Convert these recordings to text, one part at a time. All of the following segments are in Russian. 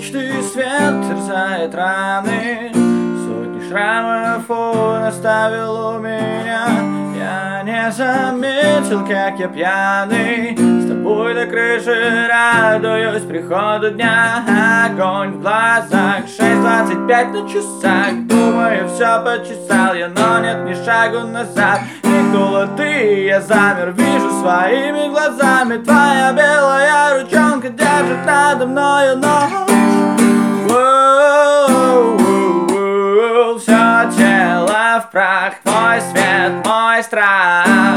Солнечный свет терзает раны, сотни шрамов он оставил у меня. Я не заметил, как я пьяный, с тобой до крыши радуюсь приходу дня. Огонь в глазах, 6:25 на часах. Думаю, все почесал я, но нет ни шагу назад. Мигнула ты, я замер, вижу своими глазами. Твоя белая ручонка держит надо мною ночь. Все тело в прах, твой свет, мой страх.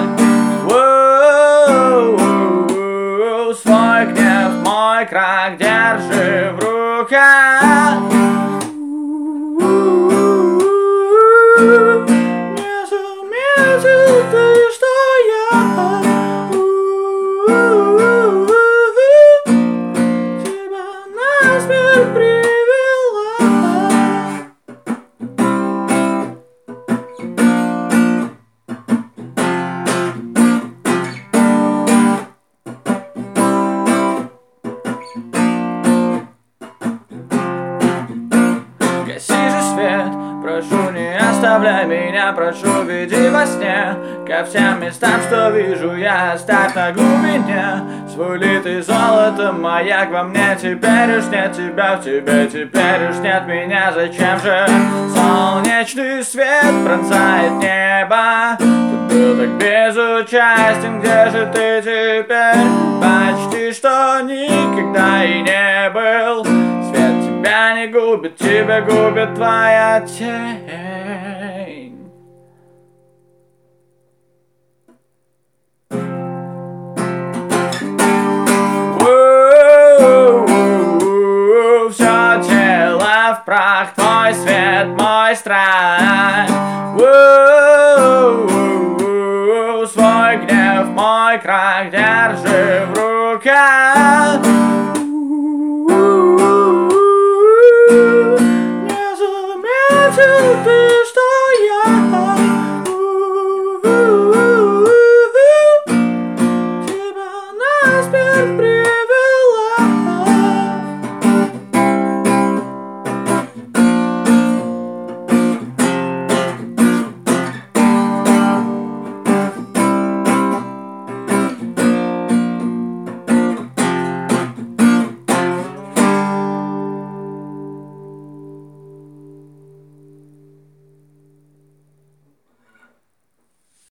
Свой гнев, мой крах держи в руках. Не заметил ты, что я тебя на смерть привела. Гаси же свет, прошу, не оставляй меня, прошу, веди во сне ко всем местам, что вижу я, оставь на глубине свой литый золотом маяк во мне. Теперь уж нет тебя в тебе, теперь уж нет меня. Зачем же солнечный свет пронзает небо? Ты был так безучастен, где же ты теперь? Почти что никогда и не был. Свет тебя не губит, тебя губит твоя тень. Все тело в прах, твой свет, мой страх. Свой гнев, мой крах держи в руках. Не заметил